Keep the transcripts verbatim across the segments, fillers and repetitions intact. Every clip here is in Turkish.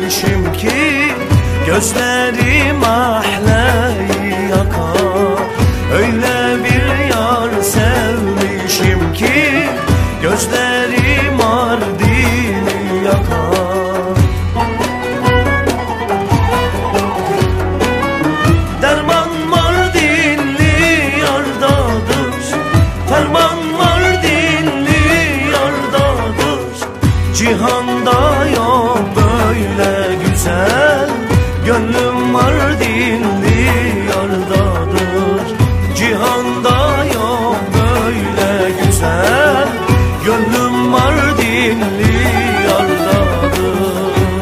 sevmişim ki gözlerim ahleyi yakar. Öyle bir yar sevmişim ki gözlerim ardini yakar. Derman Mardinli yardadır, ferman Mardinli yardadır. Cihanda yok böyle güzel, gönlüm Mardinli yardadır. Cihanda yok böyle güzel, gönlüm Mardinli yardadır.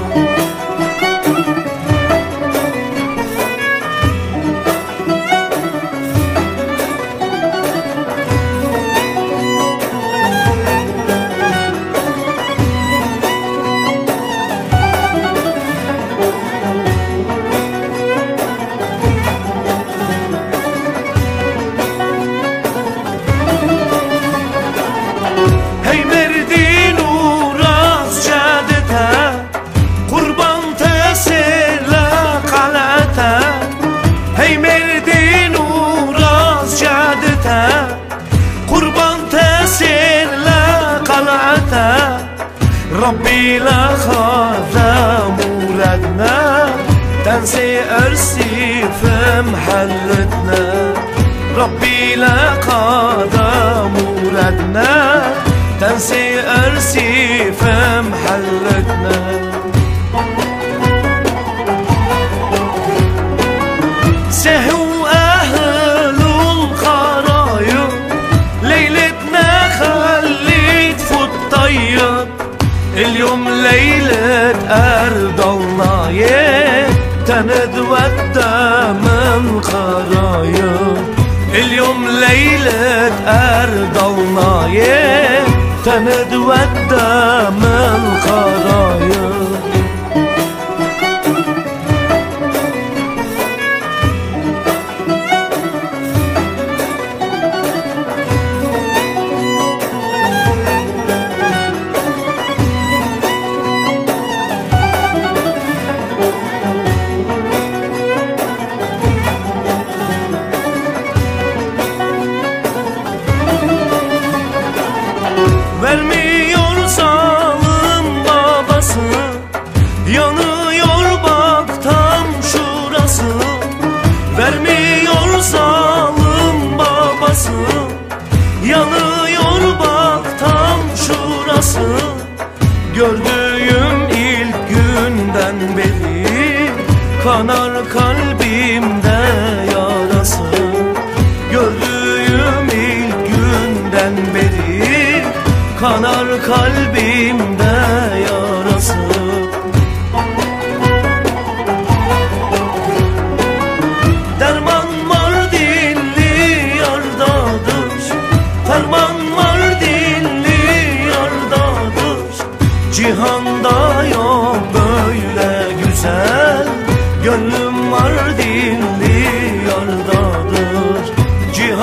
Rabbi la khadam muradna تنسي أرسي في محلتنا. ربي لا قدم ولدنا تنسي أرسي في محلتنا. سهوا أهل الخرايب ليلتنا خليت في الطيب. اليوم ليلة أرض الله تنتودى من خرايب. اليوم ليلة أرض الله تنتودى من خرايب. Vermiyor zalim babası, yanıyor bak tam şurası. Vermiyor zalim babası, yanıyor bak tam şurası. Gördüğüm ilk günden beri kanar kalbimde yarası. Gördüğüm ilk günden beri kanar kalbimde yarası. Derman Mardinli yardadır, ferman Mardinli yardadır. Cihanda yok böyle güzel, gönlüm Mardinli yardadır.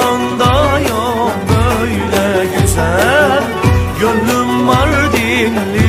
Cihanda yok böyle güzel, gönlüm Mardinli